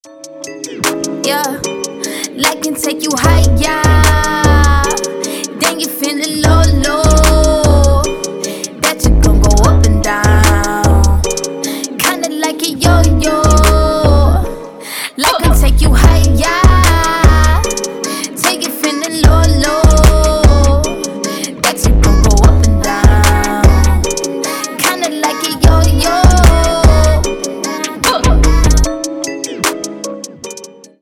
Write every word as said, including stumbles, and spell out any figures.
Yeah, like can take you higher. Then you feeling low, low. That you gon' go up and down. Kinda like a yo-yo. Like can take you higher.